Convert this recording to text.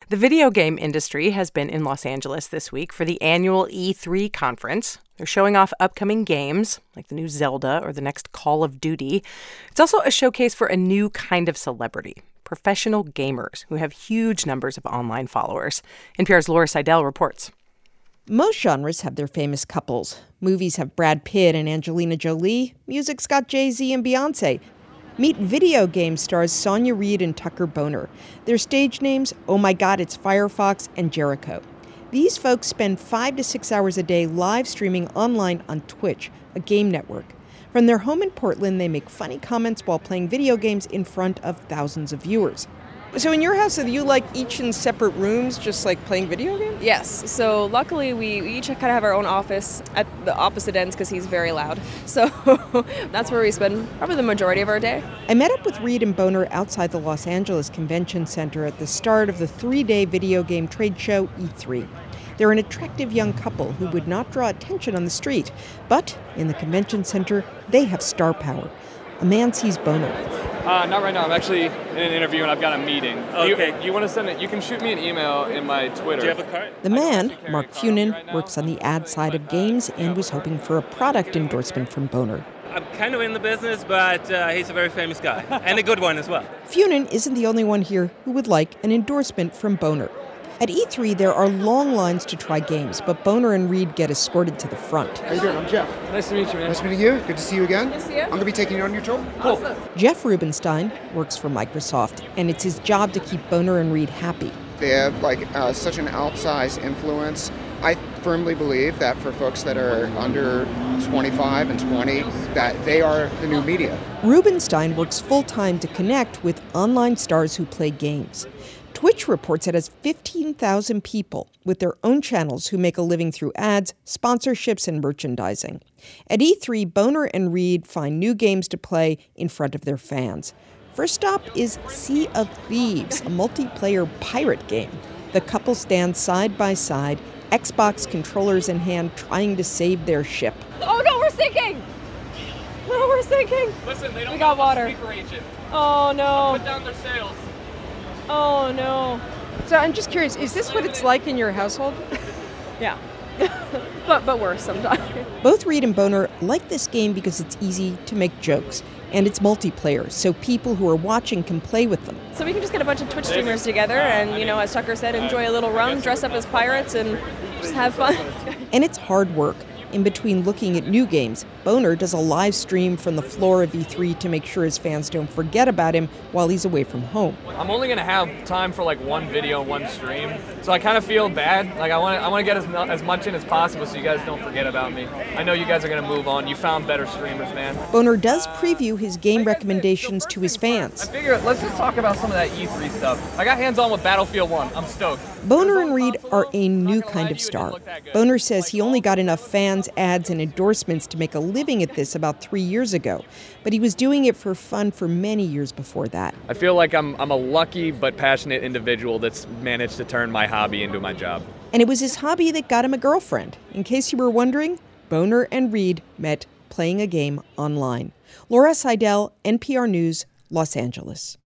The video game industry has been in Los Angeles this week for the annual E3 conference. They're showing off upcoming games, like the new Zelda or the next Call of Duty. It's also a showcase for a new kind of celebrity, professional gamers who have huge numbers of online followers. NPR's Laura Seidel reports. Most genres have their famous couples. Movies have Brad Pitt and Angelina Jolie. Music's got Jay-Z and Beyonce. Meet video game stars Sonia Reid and Tucker Boner. Their stage names, Oh My God, It's Firefox and Jericho. These folks spend 5 to 6 hours a day live streaming online on Twitch, a game network. From their home in Portland, they make funny comments while playing video games in front of thousands of viewers. So in your house, are you like each in separate rooms, just like playing video games? Yes. So luckily we each kind of have our own office at the opposite ends because he's very loud. So that's where we spend probably the majority of our day. I met up with Reid and Boner outside the Los Angeles Convention Center at the start of the 3-day video game trade show E3. They're an attractive young couple who would not draw attention on the street. But in the convention center, they have star power. A man sees Boner. Not right now. I'm actually in an interview and I've got a meeting. Okay. You want to send it? You can shoot me an email in my Twitter. Do you have a card? The man, Mark Funin, works on the ad side of games and was hoping for a product endorsement from Boner. I'm kind of in the business, but he's a very famous guy, and a good one as well. Funin isn't the only one here who would like an endorsement from Boner. At E3, there are long lines to try games, but Boner and Reid get escorted to the front. How you doing? I'm Jeff. Nice to meet you, man. Nice meeting you. Good to see you again. Good to see you. I'm going to be taking you on your tour. Cool. Jeff Rubenstein works for Microsoft, and it's his job to keep Boner and Reid happy. They have such an outsized influence. I firmly believe that for folks that are under 25 and 20, that they are the new media. Rubenstein works full-time to connect with online stars who play games. Twitch reports it has 15,000 people with their own channels who make a living through ads, sponsorships, and merchandising. At E3, Boner and Reid find new games to play in front of their fans. First stop is Sea of Thieves, a multiplayer pirate game. The couple stand side by side, Xbox controllers in hand, trying to save their ship. Oh no, we're sinking! No, we're sinking! Listen, they don't We got water. a speaker agent. Oh no. Put down their sails. Oh no. So I'm just curious, is this what it's like in your household? Yeah. but worse sometimes. Both Reid and Boner like this game because it's easy to make jokes, and it's multiplayer, so people who are watching can play with them. So we can just get a bunch of Twitch streamers together and, as Tucker said, enjoy a little rum, dress up as pirates, and just have fun. And it's hard work. In between looking at new games, Boner does a live stream from the floor of E3 to make sure his fans don't forget about him while he's away from home. I'm only going to have time for one video, one stream. So I kind of feel bad. I want to get as much in as possible so you guys don't forget about me. I know you guys are going to move on. You found better streamers, man. Boner does preview his game recommendations to his fans. I figure let's just talk about some of that E3 stuff. I got hands-on with Battlefield 1. I'm stoked. Boner and Reid are a new kind of star. Boner says he only got enough fans, ads, and endorsements to make a living at this about 3 years ago. But he was doing it for fun for many years before that. I feel like I'm a lucky but passionate individual that's managed to turn my hobby into my job. And it was his hobby that got him a girlfriend. In case you were wondering, Boner and Reid met playing a game online. Laura Seidel, NPR News, Los Angeles.